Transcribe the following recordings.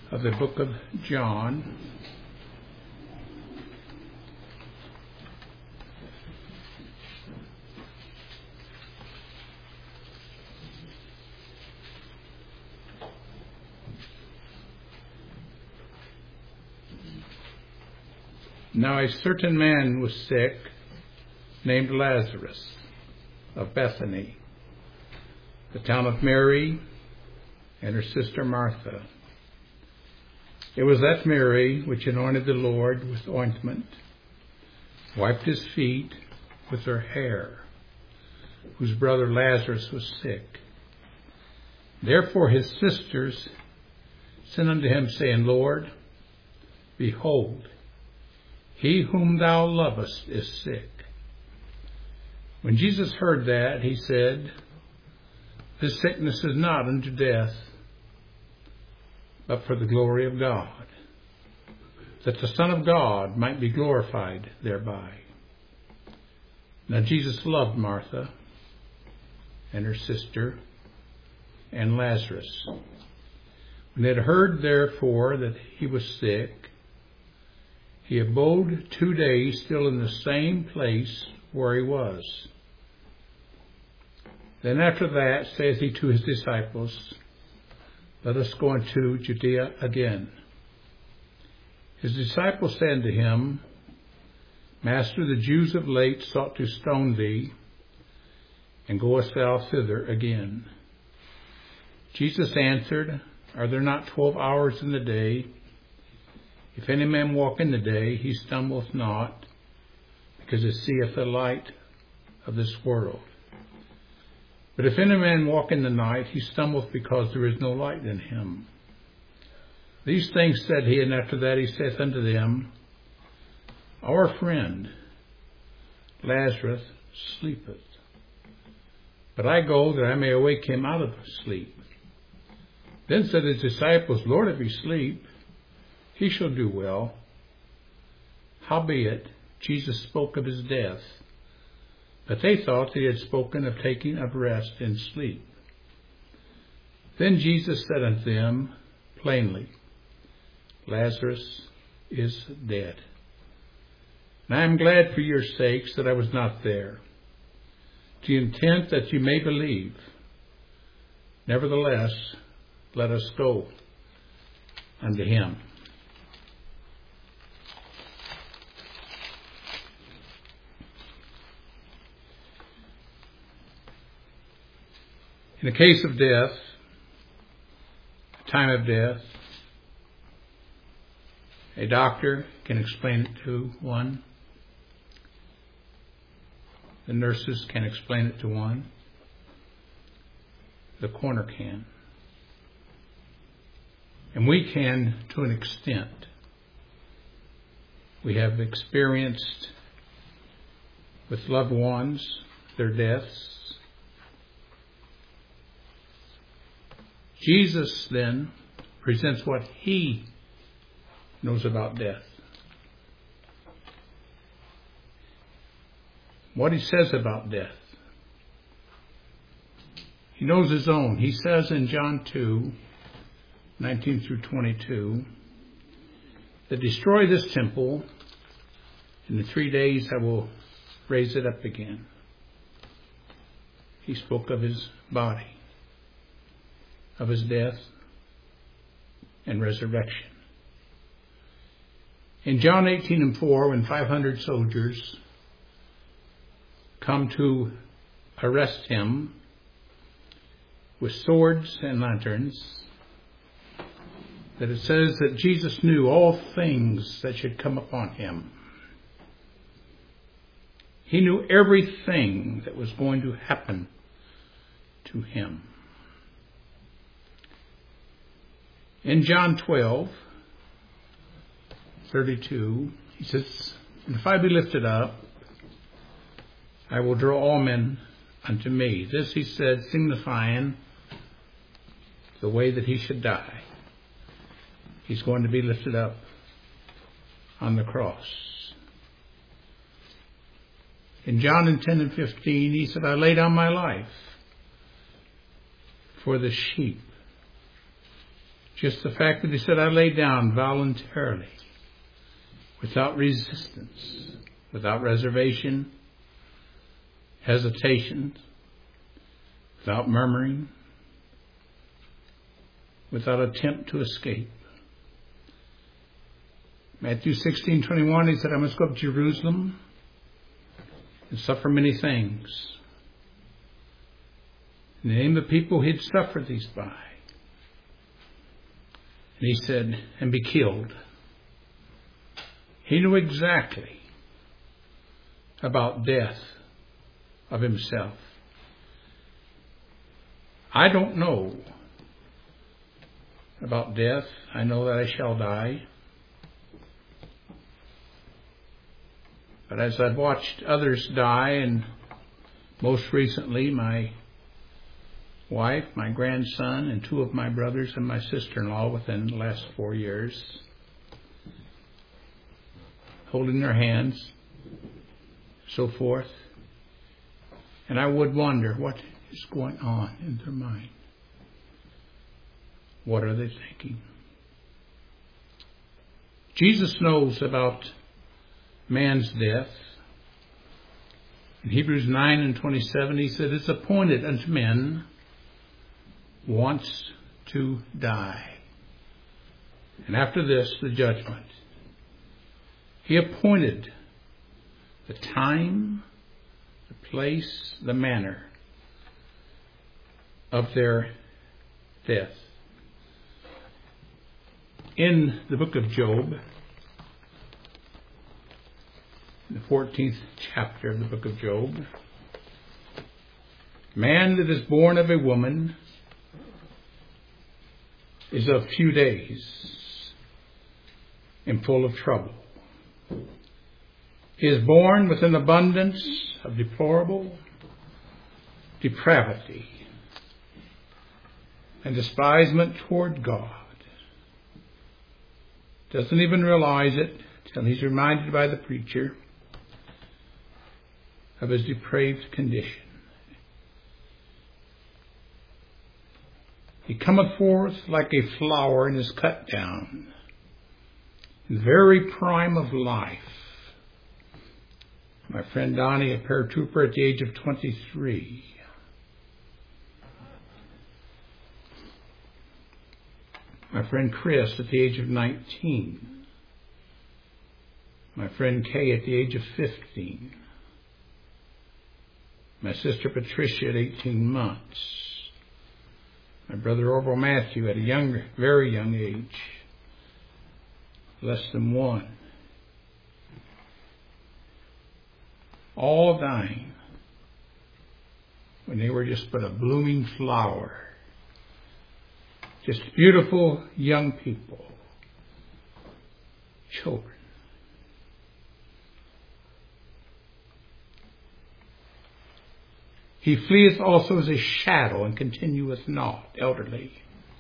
of the book of John. Now a certain man was sick, named Lazarus, of Bethany, the town of Mary and her sister Martha. It was that Mary which anointed the Lord with ointment, wiped his feet with her hair, whose brother Lazarus was sick. Therefore his sisters sent unto him, saying, Lord, behold, he whom thou lovest is sick. When Jesus heard that, he said, This sickness is not unto death, but for the glory of God, that the Son of God might be glorified thereby. Now Jesus loved Martha and her sister and Lazarus. When they had heard, therefore, that he was sick, he abode 2 days still in the same place where he was. Then after that saith he to his disciples, Let us go into Judea again. His disciples said unto him, Master, the Jews of late sought to stone thee, and goest thou thither again? Jesus answered, Are there not 12 hours in the day? If any man walk in the day, he stumbleth not, because he seeth the light of this world. But if any man walk in the night, he stumbleth, because there is no light in him. These things said he, and after that he saith unto them, Our friend Lazarus sleepeth, but I go that I may awake him out of sleep. Then said his disciples, Lord, if he sleep, he shall do well. Howbeit, Jesus spoke of his death, but they thought that he had spoken of taking of rest in sleep. Then Jesus said unto them plainly, Lazarus is dead. And I am glad for your sakes that I was not there, to the intent that you may believe. Nevertheless, let us go unto him. In the case of death, the time of death, a doctor can explain it to one. The nurses can explain it to one. The coroner can. And we can to an extent. We have experienced with loved ones their deaths. Jesus then presents what he knows about death. What he says about death. He knows his own. He says in John 2:19 through 22, that destroy this temple, in 3 days I will raise it up again. He spoke of his body, of his death and resurrection. In John 18:4, when 500 soldiers come to arrest him with swords and lanterns, that it says that Jesus knew all things that should come upon him. He knew everything that was going to happen to him. In John 12:32, he says, And if I be lifted up, I will draw all men unto me. This he said, signifying the way that he should die. He's going to be lifted up on the cross. In John 10:15, he said, I lay down my life for the sheep. Just the fact that he said, I lay down voluntarily, without resistance, without reservation, hesitation, without murmuring, without attempt to escape. Matthew 16:21, he said, I must go up to Jerusalem and suffer many things. In the name of the people he'd suffered these by. And he said, and be killed. He knew exactly about death of himself. I don't know about death. I know that I shall die. But as I've watched others die, and most recently my wife, my grandson, and 2 of my brothers and my sister-in-law within the last 4 years, holding their hands, so forth. And I would wonder what is going on in their mind. What are they thinking? Jesus knows about man's death. In Hebrews 9:27, he said, it's appointed unto men once to die. And after this, the judgment. He appointed the time, the place, the manner of their death. In the book of Job, the 14th chapter of the book of Job, man that is born of a woman is of few days and full of trouble. He is born with an abundance of deplorable depravity and despisement toward God. Doesn't even realize it till he's reminded by the preacher of his depraved condition. He cometh forth like a flower and is cut down, in the very prime of life. My friend Donnie, a paratrooper at the age of 23. My friend Chris at the age of 19. My friend Kay at the age of 15. My sister Patricia at 18 months. My brother Orville Matthew at a very young age, less than 1. All dying when they were just but a blooming flower. Just beautiful young people, children. He fleeth also as a shadow and continueth not, elderly.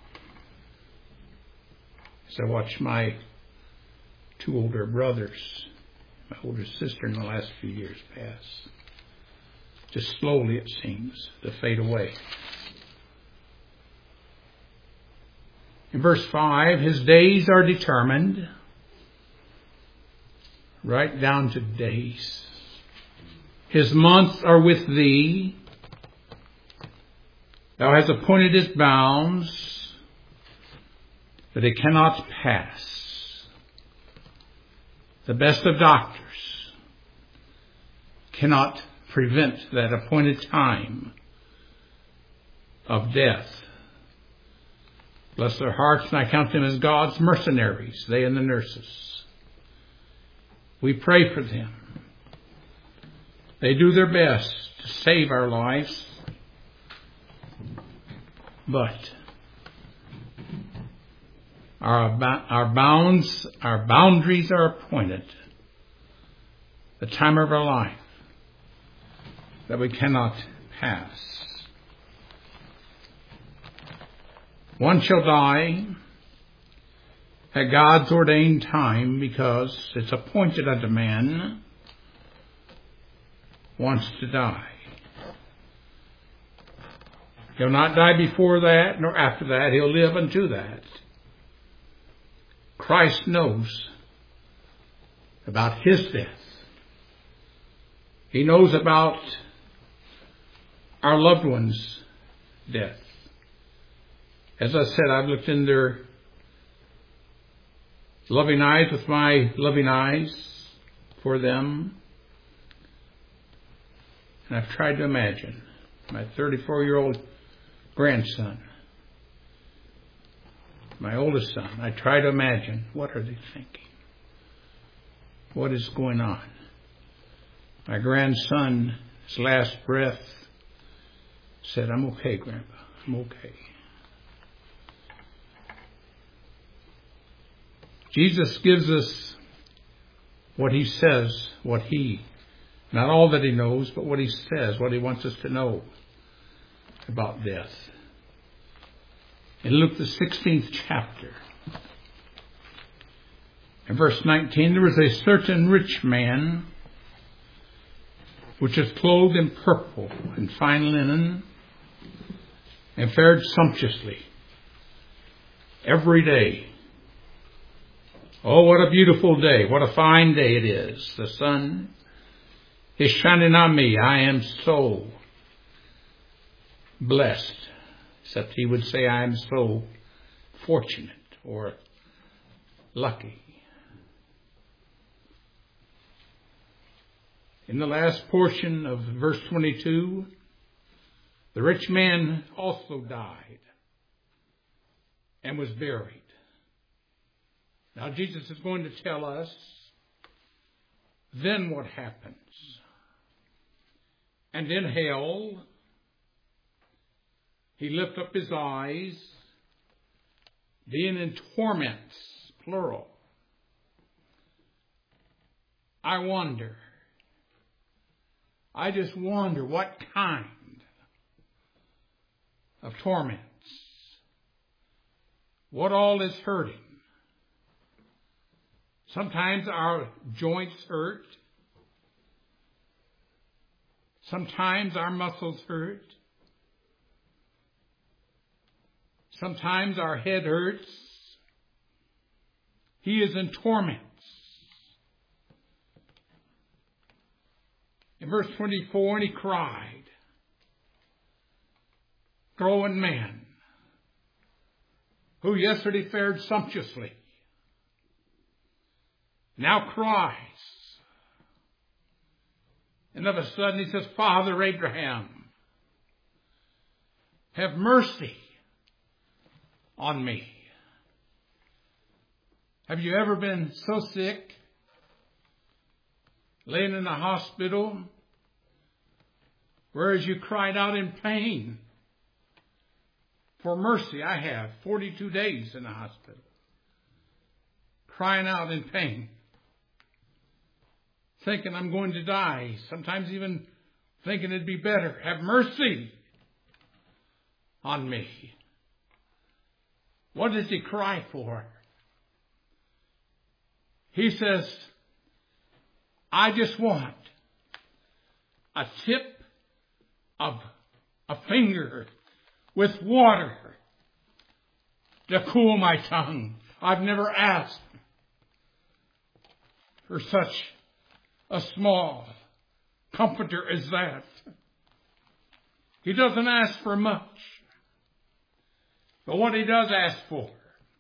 As I watch my 2 older brothers, my older sister in the last few years pass, just slowly it seems to fade away. In verse 5, his days are determined, right down to days. His months are with thee. Thou hast appointed his bounds, that it cannot pass. The best of doctors cannot prevent that appointed time of death. Bless their hearts, and I count them as God's mercenaries, they and the nurses. We pray for them. They do their best to save our lives, but our boundaries are appointed. The time of our life that we cannot pass. One shall die at God's ordained time, because it's appointed unto man once to die. He'll not die before that, nor after that. He'll live unto that. Christ knows about His death. He knows about our loved ones' death. As I said, I've looked in their loving eyes with my loving eyes for them. And I've tried to imagine my 34-year-old grandson, my oldest son. I try to imagine, what are they thinking? What is going on? My grandson, his last breath, said, "I'm okay, Grandpa. I'm okay." Jesus gives us what He says, not all that He knows, but what He says, what He wants us to know about death. In Luke the 16th chapter, in verse 19, there was a certain rich man which was clothed in purple and fine linen, and fared sumptuously every day. Oh, what a beautiful day. What a fine day it is. The sun is shining on me. I am so blessed. Except he would say, I am so fortunate or lucky. In the last portion of verse 22, the rich man also died and was buried. Now Jesus is going to tell us then what happens. And in hell, he lifted up his eyes, being in torments, plural. I just wonder what kind of torments. What all is hurting. Sometimes our joints hurt. Sometimes our muscles hurt. Sometimes our head hurts. He is in torments. In verse 24, and he cried, growing man, who yesterday fared sumptuously, now cries. And of a sudden he says, Father Abraham, have mercy on me. Have you ever been so sick, laying in the hospital, whereas you cried out in pain for mercy? I have 42 days in the hospital, crying out in pain, thinking I'm going to die, sometimes even thinking it'd be better. Have mercy on me. What does he cry for? He says, I just want a tip of a finger with water to cool my tongue. I've never asked for such a small comforter as that. He doesn't ask for much. But what he does ask for,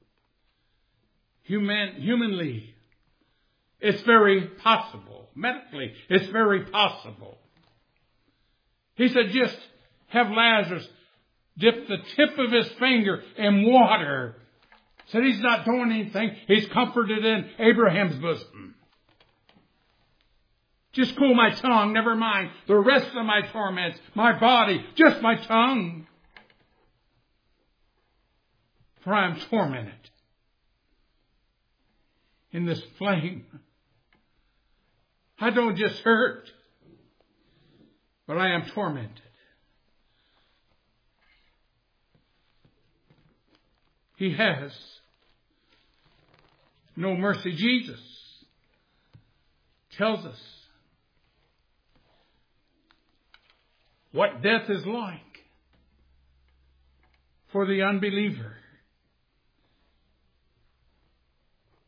humanly, it's very possible. Medically, it's very possible. He said, just have Lazarus dip the tip of his finger in water. Said he's not doing anything. He's comforted in Abraham's bosom. Just cool my tongue, never mind the rest of my torments, my body, just my tongue. For I am tormented in this flame. I don't just hurt, but I am tormented. He has no mercy. Jesus tells us what death is like for the unbeliever.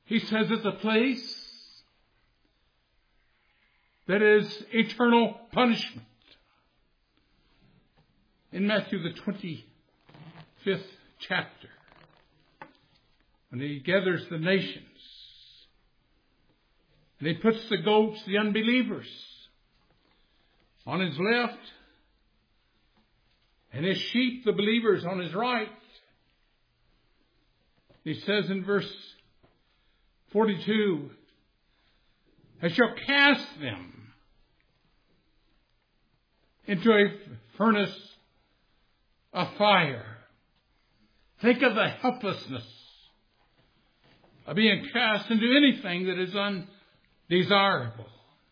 He says it's a place that is eternal punishment. In Matthew the 25th chapter, when he gathers the nations, and he puts the goats, the unbelievers, on his left, and his sheep, the believers, on his right. He says in verse 42, I shall cast them into a furnace of fire. Think of the helplessness of being cast into anything that is undesirable.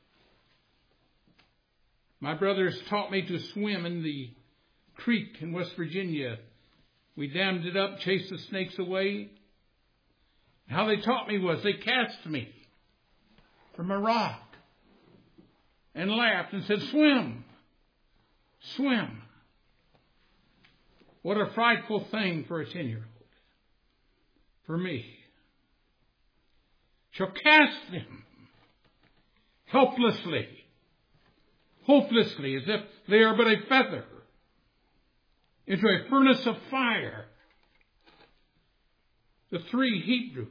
My brothers taught me to swim in the creek in West Virginia. We dammed it up, chased the snakes away. How they taught me was they cast me from a rock and laughed and said, swim, swim. What a frightful thing for a 10-year-old. For me. Shall cast them helplessly, hopelessly, as if they are but a feather, into a furnace of fire. The 3 Hebrews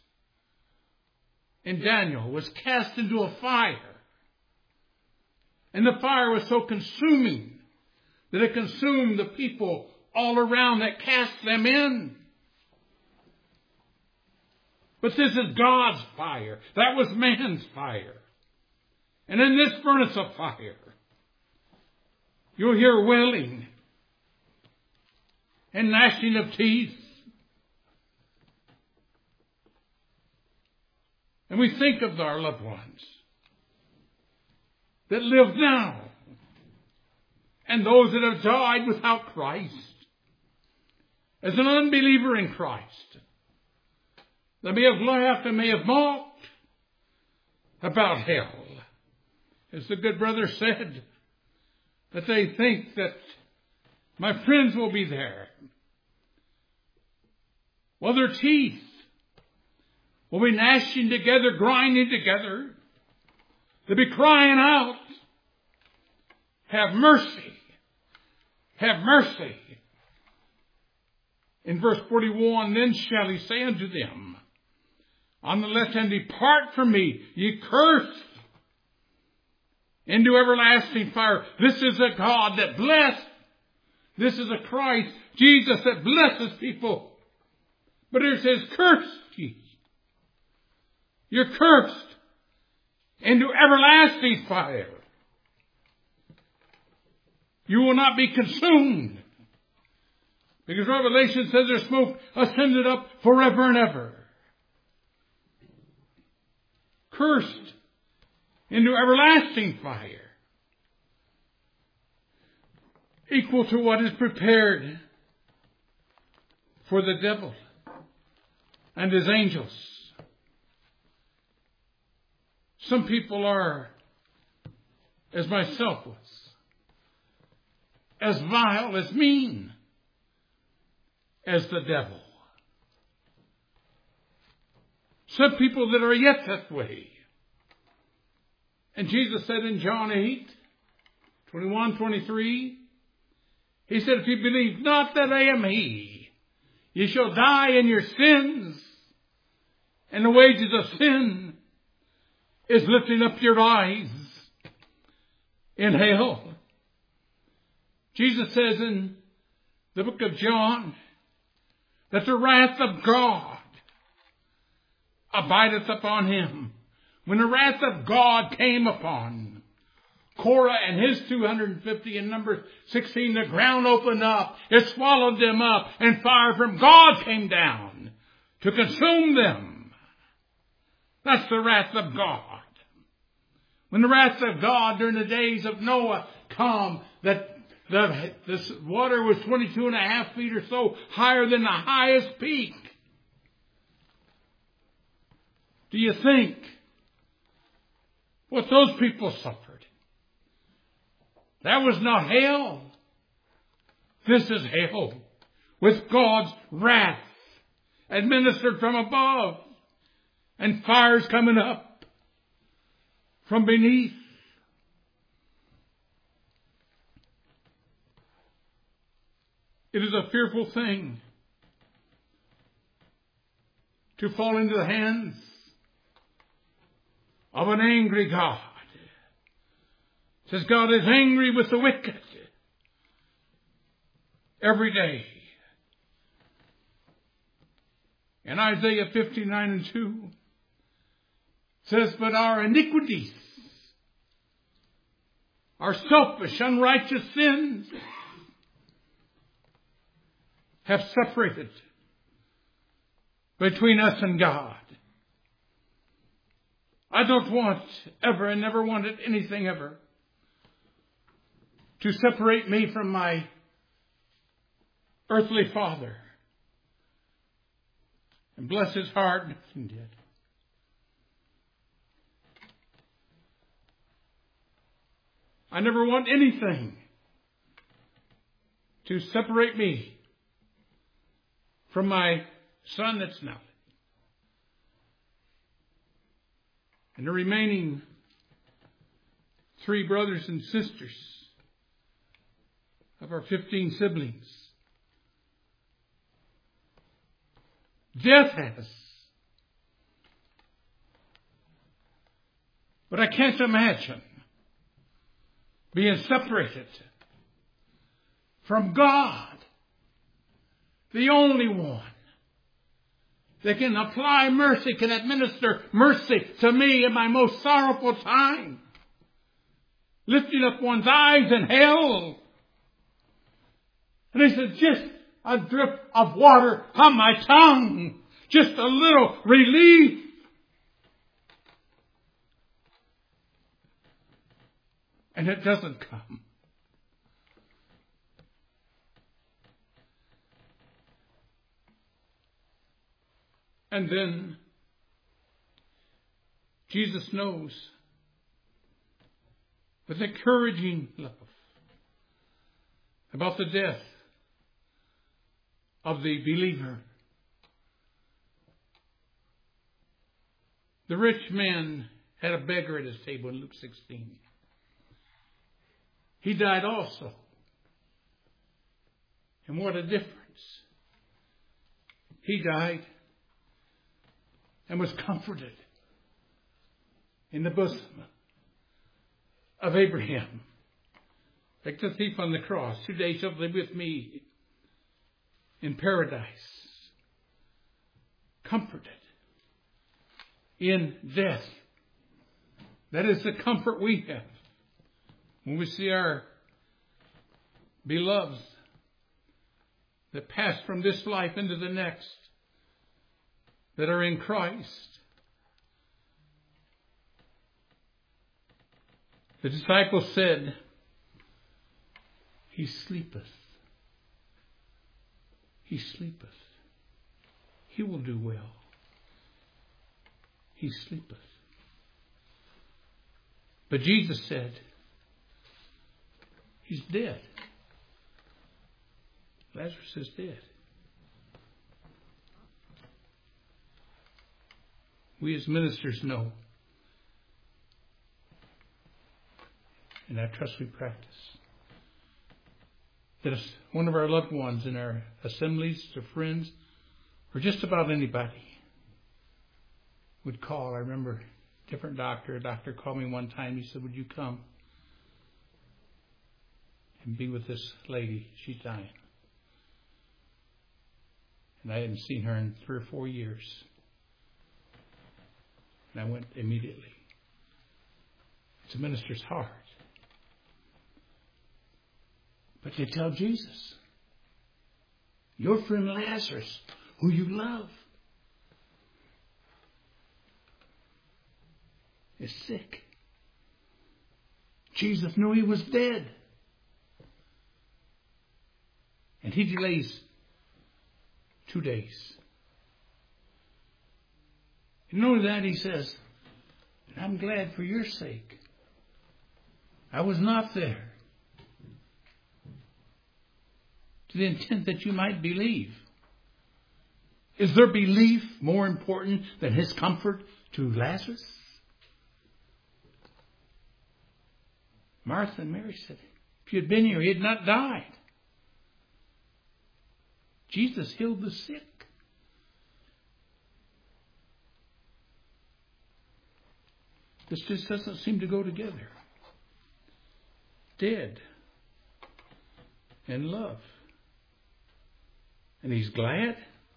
in Daniel was cast into a fire. And the fire was so consuming that it consumed the people all around that cast them in. But this is God's fire. That was man's fire. And in this furnace of fire, you'll hear wailing and gnashing of teeth. And we think of our loved ones that live now, and those that have died without Christ, as an unbeliever in Christ. They may have laughed and may have mocked about hell. As the good brother said, that they think that my friends will be there. Well, their teeth will be gnashing together, grinding together. They'll be crying out, have mercy, have mercy. In verse 41, then shall he say unto them, on the left hand, depart from me, ye cursed, into everlasting fire. This is a God that blessed. This is a Christ, Jesus, that blesses people. But it says, cursed ye. You're cursed into everlasting fire. You will not be consumed. Because Revelation says there's smoke ascended up forever and ever. Cursed into everlasting fire. Equal to what is prepared for the devil and his angels. Some people are, as myself was, as vile, as mean as the devil. Some people that are yet that way. And Jesus said in John 8:21-23, he said, if you believe not that I am he, you shall die in your sins. And the wages of sin is lifting up your eyes in hell. Jesus says in the book of John that the wrath of God abideth upon him. When the wrath of God came upon Korah and his 250 in Numbers 16, the ground opened up, it swallowed them up, and fire from God came down to consume them. That's the wrath of God. When the wrath of God during the days of Noah come, that this water was 22.5 feet or so higher than the highest peak. Do you think what those people suffered? That was not hell. This is hell with God's wrath administered from above. and fire's coming up from beneath. It is a fearful thing to fall into the hands of an angry God. It says God is angry with the wicked every day. And Isaiah 59:2 says, but our iniquities, our selfish, unrighteous sins have separated between us and God. I don't want ever and never wanted anything ever to separate me from my earthly father. And bless his heart, nothing did. I never want anything to separate me from my son that's now. And the remaining 3 brothers and sisters of our 15 siblings. Death has. But I can't imagine being separated from God, the only one that can apply mercy, can administer mercy to me in my most sorrowful time. Lifting up one's eyes in hell. And he said, just a drip of water on my tongue. Just a little relief. And it doesn't come. And then Jesus knows with encouraging love about the death of the believer. The rich man had a beggar at his table in Luke 16. He died also. And what a difference. He died and was comforted in the bosom of Abraham. Like the thief on the cross, 2 days shall live with me in paradise. Comforted in death. That is the comfort we have when we see our beloveds that pass from this life into the next, that are in Christ. The disciples said, He sleepeth. He sleepeth. He will do well. He sleepeth. But Jesus said, He's dead. Lazarus is dead. We as ministers know, and I trust we practice, that if one of our loved ones in our assemblies or friends, or just about anybody, would call. I remember a doctor called me one time. He said, would you come and be with this lady? She's dying. And I hadn't seen her in 3 or 4 years. And I went immediately. It's a minister's heart. But they tell Jesus, your friend Lazarus, who you love, is sick. Jesus knew he was dead. And he delays 2 days. And not only that, he says, I'm glad for your sake. I was not there, to the intent that you might believe. Is their belief more important than his comfort to Lazarus? Martha and Mary said, if you had been here, he had not died. Jesus healed the sick. This just doesn't seem to go together. Dead and love. And he's glad.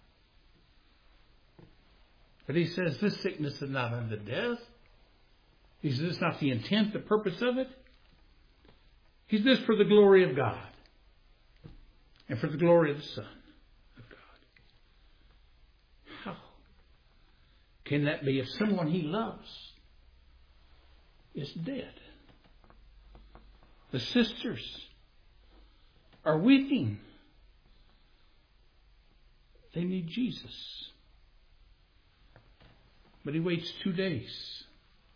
But he says this sickness is not unto death. He says it's not the intent, the purpose of it. He's this for the glory of God and for the glory of the Son of God. How can that be if someone he loves is dead? The sisters are weeping. They need Jesus. But he waits 2 days.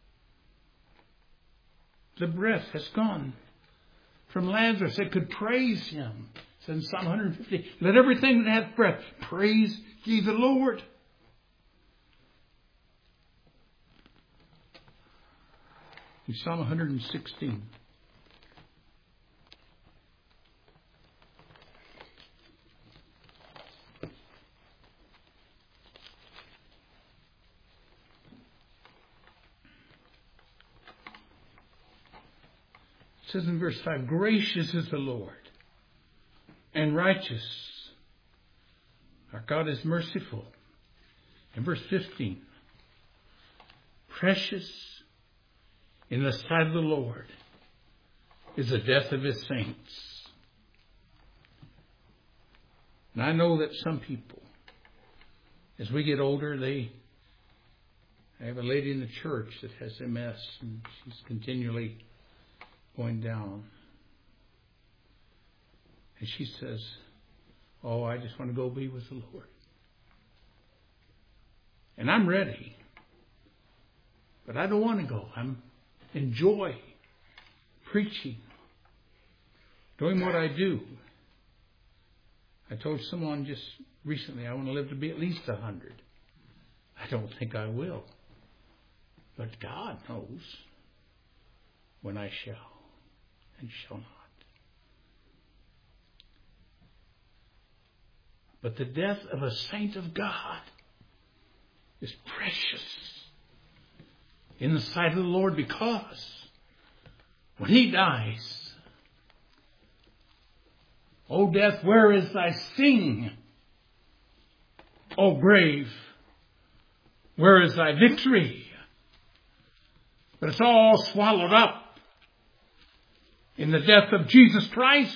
The breath has gone from Lazarus that could praise him. It says in Psalm 150, let everything that hath breath praise ye the Lord. In Psalm 116. It says in verse 5, gracious is the Lord and righteous. Our God is merciful. In verse 15, precious in the sight of the Lord is the death of his saints. And I know that some people, as we get older, I have a lady in the church that has MS, and she's continually going down. And she says, oh, I just want to go be with the Lord. And I'm ready. But I don't want to go. I'm enjoy preaching, doing what I do. I told someone just recently I want to live to be at least 100. I don't think I will. But God knows when I shall and shall not. But the death of a saint of God is precious in the sight of the Lord, because when he dies, O death, where is thy sting? O grave, where is thy victory? But it's all swallowed up in the death of Jesus Christ,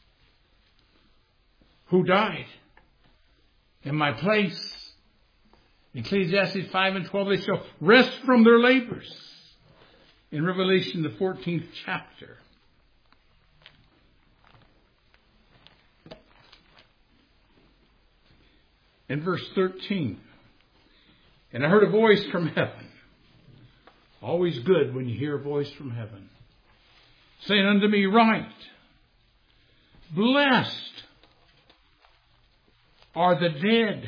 who died in my place. In Ecclesiastes 5 and 12, they shall rest from their labors. In Revelation, the 14th chapter. In verse 13, and I heard a voice from heaven. Always good when you hear a voice from heaven, saying unto me, write, blessed are the dead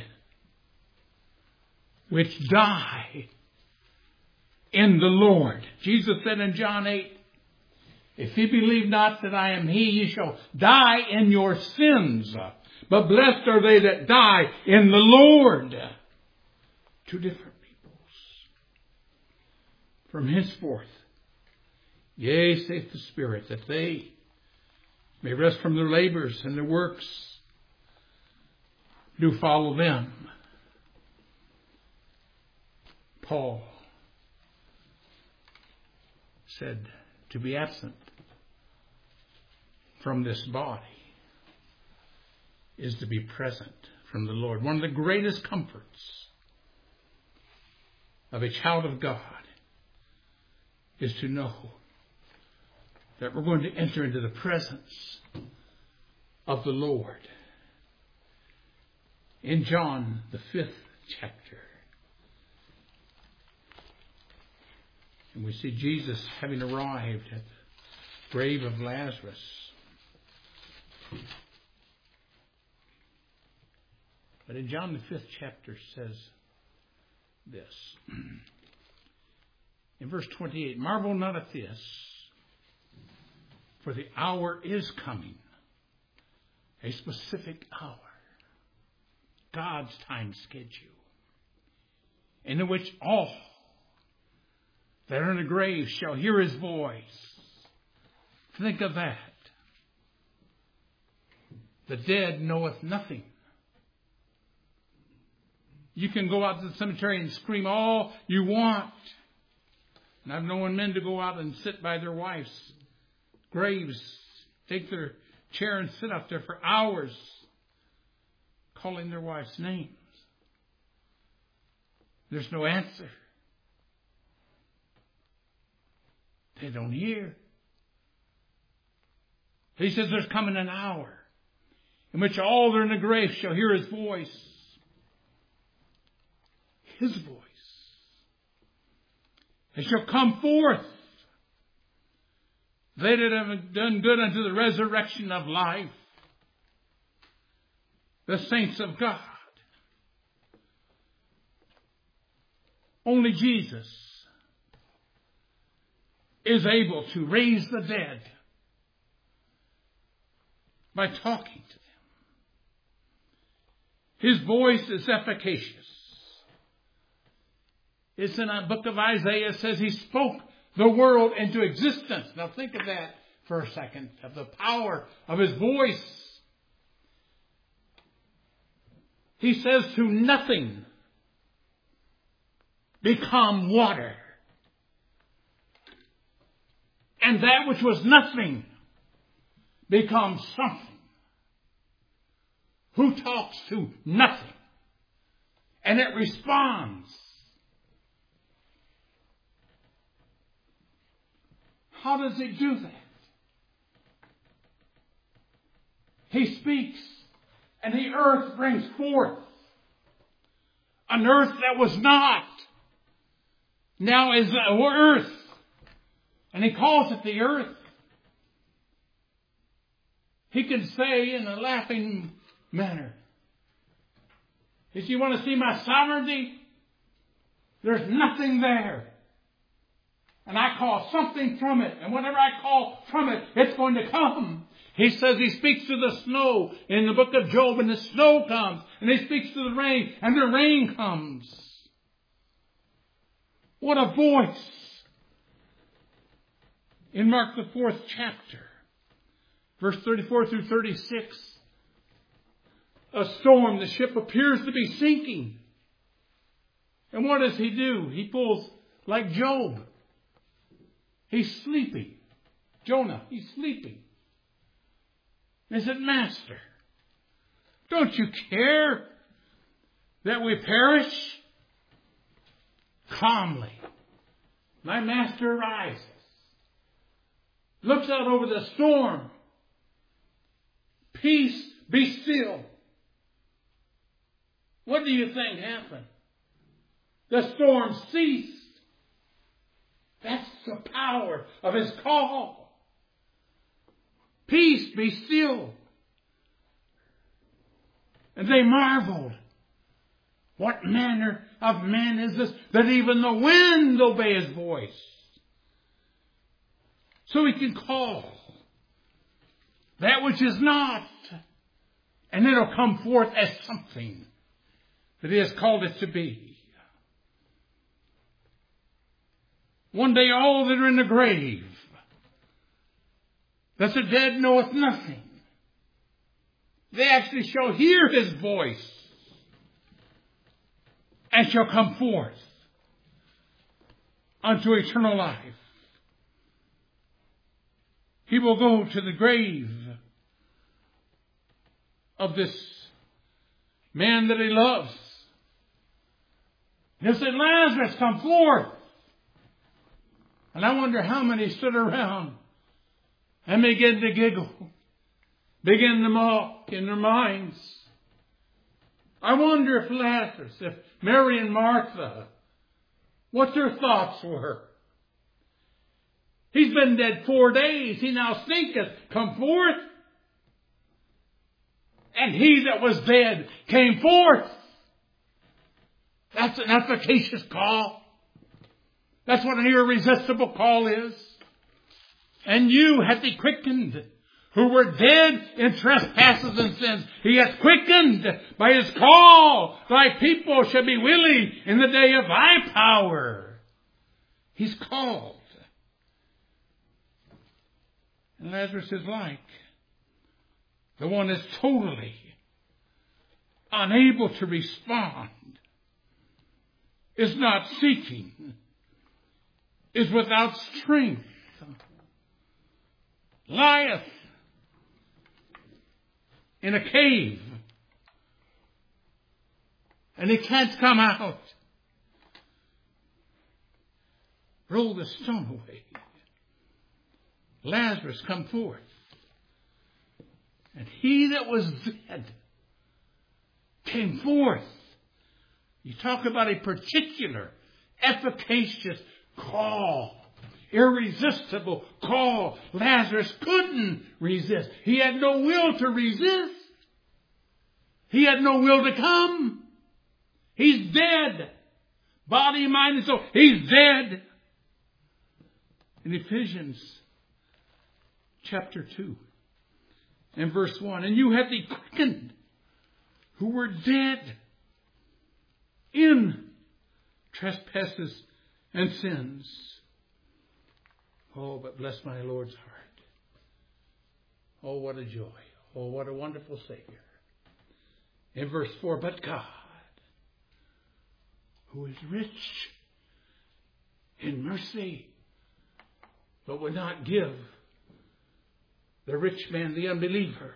which die in the Lord. Jesus said in John 8, if ye believe not that I am he, ye shall die in your sins. But blessed are they that die in the Lord. Two different peoples. From henceforth, yea, saith the Spirit, that they may rest from their labors, and their works do follow them. Paul said to be absent from this body is to be present from the Lord. One of the greatest comforts of a child of God is to know that we're going to enter into the presence of the Lord. In John, the 5th chapter, and we see Jesus having arrived at the grave of Lazarus. But in John the 5th chapter says this. In verse 28, marvel not at this, for the hour is coming, a specific hour, God's time schedule, in which all that are in the grave shall hear his voice. Think of that. The dead knoweth nothing. You can go out to the cemetery and scream all you want. And I've known men to go out and sit by their wives' graves, take their chair and sit up there for hours, calling their wives' names. There's no answer. They don't hear. He says there's coming an hour in which all that are in the grave shall hear his voice. His voice. They shall come forth. They that have done good unto the resurrection of life. The saints of God. Only Jesus is able to raise the dead by talking to them. His voice is efficacious. It's in the book of Isaiah. It says he spoke the world into existence. Now think of that for a second, of the power of his voice. He says to nothing, become water. And that which was nothing becomes something. Who talks to nothing? And it responds. How does it do that? He speaks, and the earth brings forth an earth that was not. Now is the earth. And he calls it the earth. He can say in a laughing manner, if you want to see my sovereignty, there's nothing there. And I call something from it. And whatever I call from it, it's going to come. He says he speaks to the snow in the book of Job, and the snow comes. And he speaks to the rain, and the rain comes. What a voice. In Mark the 4th chapter, verse 34 through 36, a storm, the ship appears to be sinking. And what does he do? He pulls like Job. He's sleeping. Jonah, he's sleeping. And he said, Master, don't you care that we perish? Calmly, my master arises, looks out over the storm. Peace, be still. What do you think happened? The storm ceased. That's the power of his call. Peace, be still. And they marveled. What manner of man is this that even the wind obey his voice? So he can call that which is not, and it'll come forth as something that he has called it to be. One day all that are in the grave, that the dead knoweth nothing, they actually shall hear his voice and shall come forth unto eternal life. He will go to the grave of this man that he loves. He'll say, Lazarus, come forth. And I wonder how many stood around and begin to giggle, begin to mock in their minds. I wonder if Lazarus, if Mary and Martha, what their thoughts were. He's been dead 4 days. He now stinketh. Come forth. And he that was dead came forth. That's an efficacious call. That's what an irresistible call is. And you hath he quickened, who were dead in trespasses and sins. He hath quickened by his call. Thy people shall be willing in the day of thy power. He's called. And Lazarus is like the one is totally unable to respond, is not seeking, is without strength, lieth in a cave, and he can't come out. Roll the stone away. Lazarus, come forth. And he that was dead came forth. You talk about a particular, efficacious call. Irresistible call. Lazarus couldn't resist. He had no will to resist. He had no will to come. He's dead. Body, mind, and soul. He's dead. In Ephesians chapter 2 and verse 1. And you have the quickened who were dead in trespasses and sins. Oh, but bless my Lord's heart. Oh, what a joy. Oh, what a wonderful Savior. In verse 4, but God, who is rich in mercy, but would not give the rich man, the unbeliever,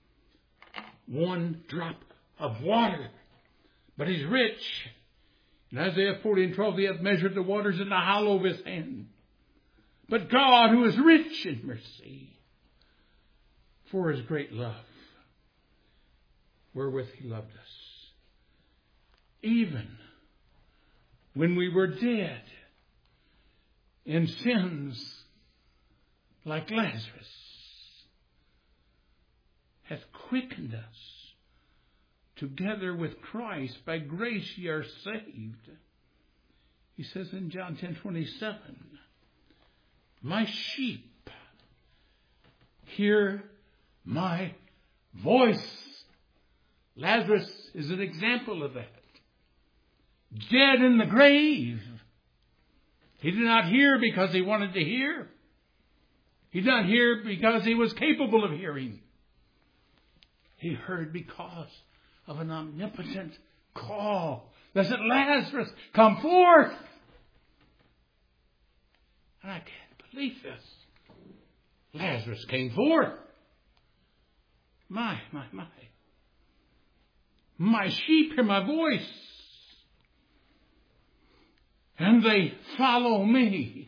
one drop of water. But he's rich. In Isaiah 40:12, he hath measured the waters in the hollow of his hand. But God, who is rich in mercy, for his great love, wherewith he loved us, even when we were dead in sins like Lazarus, hath quickened us together with Christ. By grace ye are saved. He says in John 10:27, my sheep hear my voice. Lazarus is an example of that. Dead in the grave. He did not hear because he wanted to hear. He did not hear because he was capable of hearing. He heard because of an omnipotent call that said, Lazarus, come forth. And I can't believe this. Lazarus came forth. My. My sheep hear my voice, and they follow me.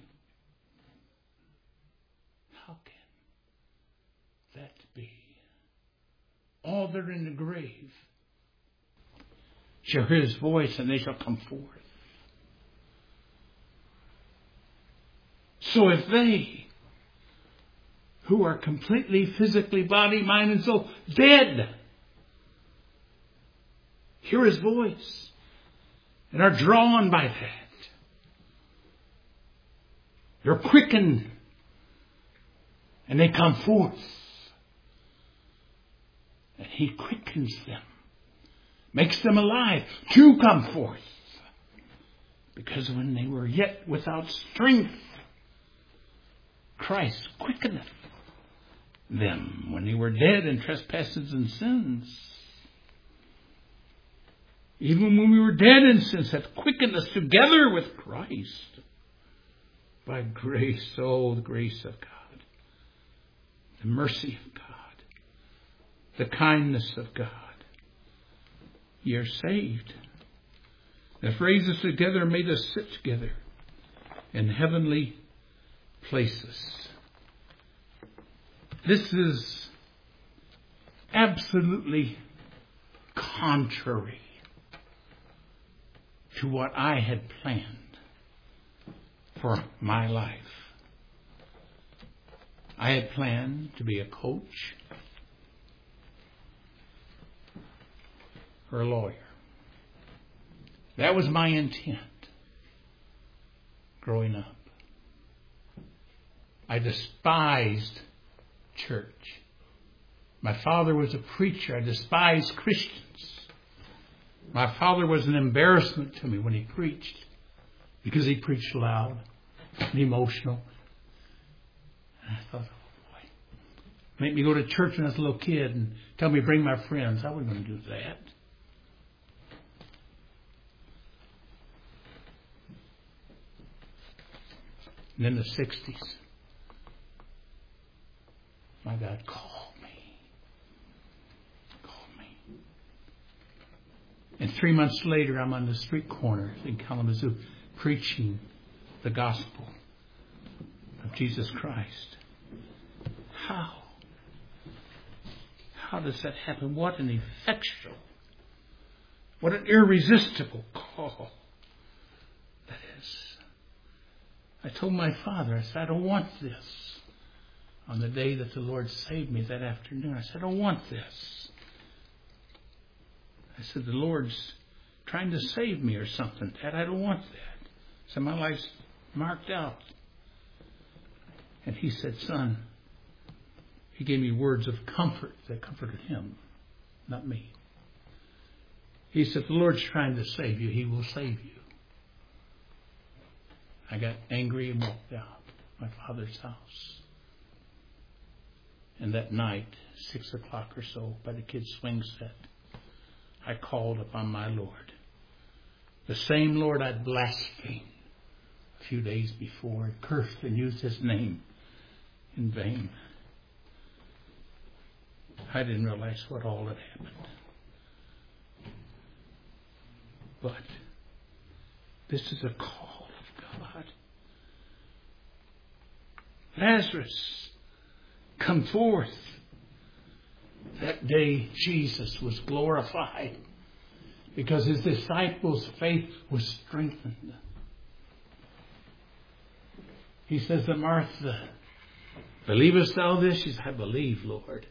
How can that be? All that are in the grave shall hear his voice, and they shall come forth. So if they, who are completely physically, body, mind, and soul, dead, hear his voice and are drawn by that, they're quickened and they come forth. And he quickens them, makes them alive to come forth. Because when they were yet without strength, Christ quickeneth them. When they were dead in trespasses and sins, even when we were dead in sins, hath quickened us together with Christ. By grace, oh, the grace of God, the mercy of God, the kindness of God, ye are saved. That raised us together and made us sit together in heavenly places. This is absolutely contrary to what I had planned for my life. I had planned to be a coach. or a lawyer. That was my intent growing up. I despised church. My father was a preacher. I despised Christians. My father was an embarrassment to me when he preached, because he preached loud and emotional. And I thought, oh boy, make me go to church when I was a little kid and tell me bring my friends. I wasn't going to do that. And in the 60s, my God called me. And 3 months later, I'm on the street corner in Kalamazoo preaching the gospel of Jesus Christ. How? How does that happen? What an effectual, what an irresistible call that is. I told my father, I said, I don't want this. On the day that the Lord saved me that afternoon, I said, I don't want this. I said, the Lord's trying to save me or something. Dad, I don't want that. I said, my life's marked out. And he said, son, he gave me words of comfort that comforted him, not me. He said, the Lord's trying to save you. He will save you. I got angry and walked out my father's house. And that night, 6 o'clock or so, by the kids' swing set, I called upon my Lord. The same Lord I'd blasphemed a few days before, and cursed and used his name in vain. I didn't realize what all had happened. But this is a call of God. Lazarus, come forth. That day Jesus was glorified because his disciples' faith was strengthened. He says to Martha, believest thou this? She said, I believe, Lord.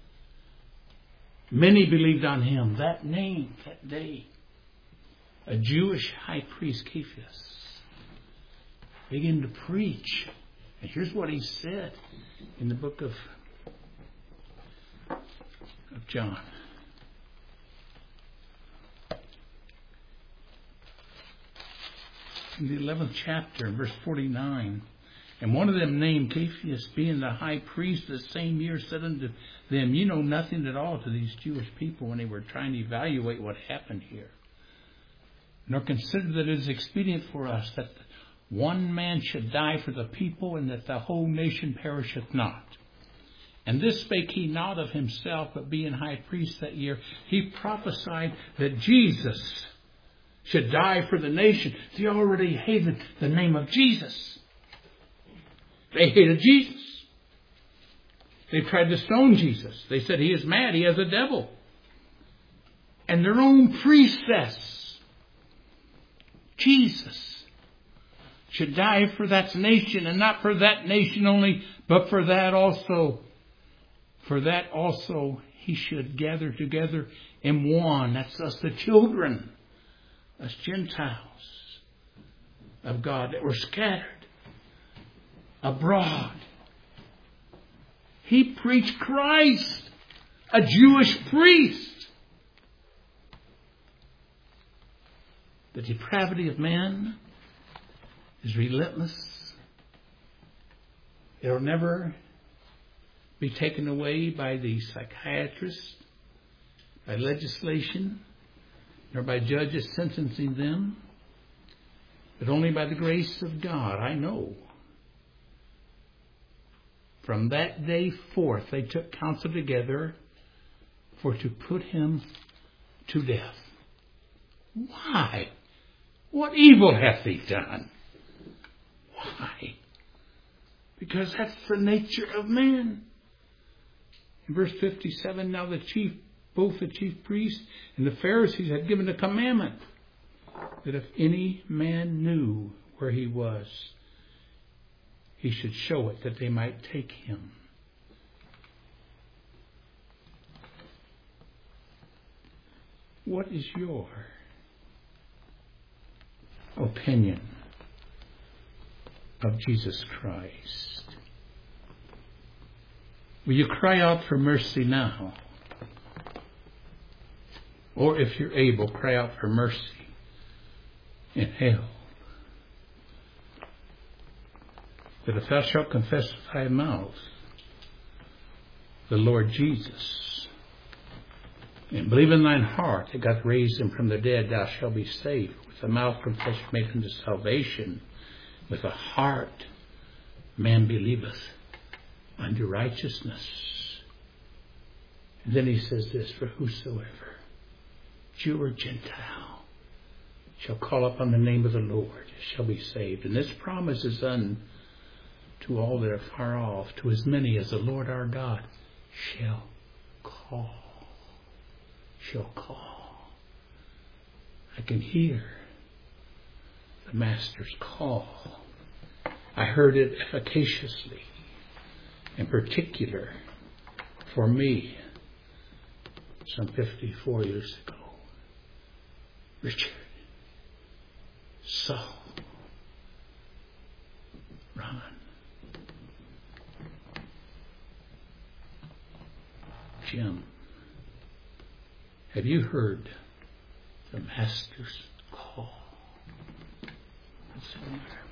Many believed on him that name, that day. A Jewish high priest, Caiaphas, began to preach. And here's what he said in the book of John. In the 11th chapter, verse 49. And one of them named Caiaphas, being the high priest the same year, said unto them, you know nothing at all, to these Jewish people when they were trying to evaluate what happened here. Nor consider that it is expedient for us that one man should die for the people, and that the whole nation perisheth not. And this spake he not of himself, but being high priest that year, he prophesied that Jesus should die for the nation. They already hated the name of Jesus. They hated Jesus. They tried to stone Jesus. They said he is mad, he has a devil. And their own priestess, Jesus, should die for that nation, and not for that nation only, but for that also. For that also he should gather together in one. That's us, the children, us Gentiles of God that were scattered abroad. He preached Christ, a Jewish priest. The depravity of man is relentless. It'll never be taken away by the psychiatrists, by legislation, nor by judges sentencing them, but only by the grace of God. I know. From that day forth, they took counsel together for to put him to death. Why? What evil hath he done? Why? Because that's the nature of man. In verse 57, now both the chief priests and the Pharisees had given a commandment that if any man knew where he was, he should show it, that they might take him. What is your opinion of Jesus Christ? Will you cry out for mercy now? Or if you're able, cry out for mercy in hell. That if thou shalt confess with thy mouth the Lord Jesus, and believe in thine heart that God raised him from the dead, thou shalt be saved. With the mouth confession made unto salvation, with the heart man believeth unto righteousness. And then he says this, for whosoever, Jew or Gentile, shall call upon the name of the Lord shall be saved. And this promise is unto all that are far off, to as many as the Lord our God shall call. Shall call. I can hear the Master's call. I heard it efficaciously, in particular for me, some 54 years ago. Richard, Saul, Ron, Jim, have you heard the Master's call? That's